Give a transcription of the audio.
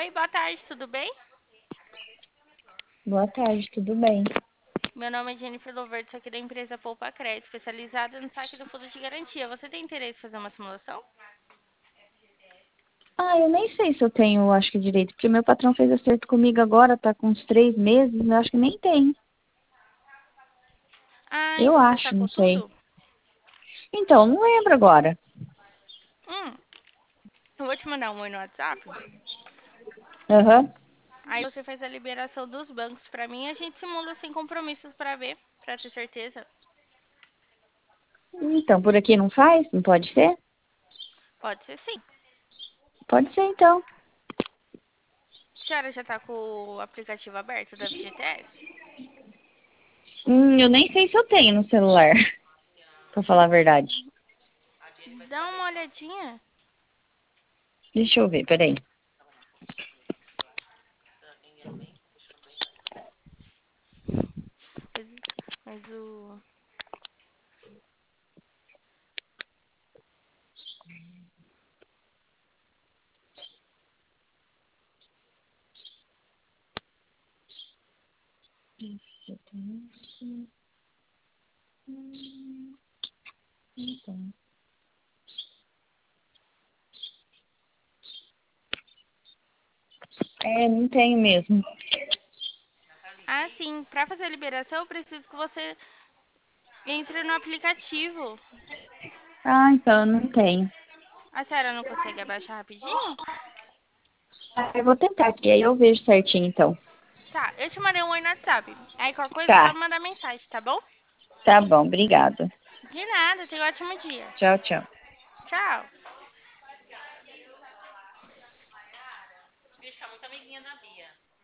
Oi, boa tarde, tudo bem? Boa tarde, tudo bem? Meu nome é Jennifer Lovert, sou aqui da empresa Poupa Crédito, especializada no saque do fundo de garantia. Você tem interesse em fazer uma simulação? Ah, eu nem sei se eu tenho, acho que direito, porque meu patrão fez acerto comigo agora, tá com uns 3 meses, eu acho que nem tem. Ah, Eu então já acho, sacou não sei. tudo? Então, não lembro agora. Hum, eu vou te mandar um oi no WhatsApp. Aham. Aí você faz a liberação dos bancos pra mim e a gente simula sem compromissos pra ver, pra ter certeza. Então, por aqui não faz? Não pode ser? Pode ser sim. Pode ser, então. A senhora já tá com o aplicativo aberto da FGTS? Eu nem sei se eu tenho no celular, pra falar a verdade. Dá uma olhadinha. Deixa eu ver, peraí. Mas o. Então. É, não tenho mesmo. Ah, sim, pra fazer a liberação eu preciso que você entre no aplicativo. Ah, então, eu não tenho. A senhora não consegue abaixar rapidinho? Ah, eu vou tentar aqui, aí eu vejo certinho, então. Tá, eu te mandei um oi no WhatsApp. Aí qualquer coisa é só Tá, me mandar mensagem, tá bom? tá bom, obrigada. De nada, tenha um ótimo dia. Tchau, tchau. Tchau. Bicho, tá muito amiguinha da Bia.